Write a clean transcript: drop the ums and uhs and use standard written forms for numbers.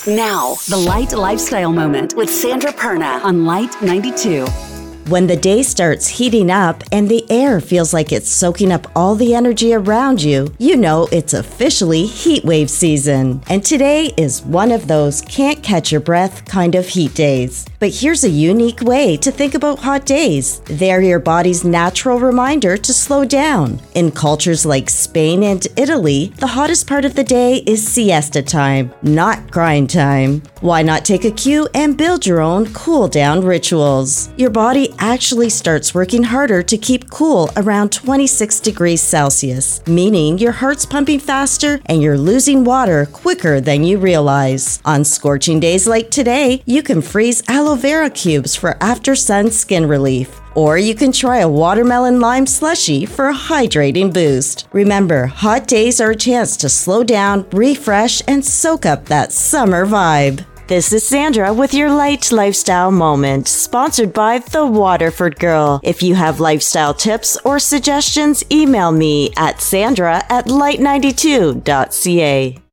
Now, the Light Lifestyle Moment with Sandra Perna on Light 92. When the day starts heating up and the air feels like it's soaking up all the energy around you, you know it's officially heat wave season. And today is one of those can't catch your breath kind of heat days. But here's a unique way to think about hot days. They're your body's natural reminder to slow down. In cultures like Spain and Italy, the hottest part of the day is siesta time, not grind time. Why not take a cue and build your own cool down rituals? Your body actually starts working harder to keep cool around 26 degrees Celsius, meaning your heart's pumping faster and you're losing water quicker than you realize. On scorching days like today, you can freeze aloe vera cubes for after sun skin relief. Or you can try a watermelon lime slushie for a hydrating boost. Remember, hot days are a chance to slow down, refresh, and soak up that summer vibe. This is Sandra with your Light Lifestyle Moment, sponsored by The Waterford Girl. If you have lifestyle tips or suggestions, email me at sandra@light92.ca.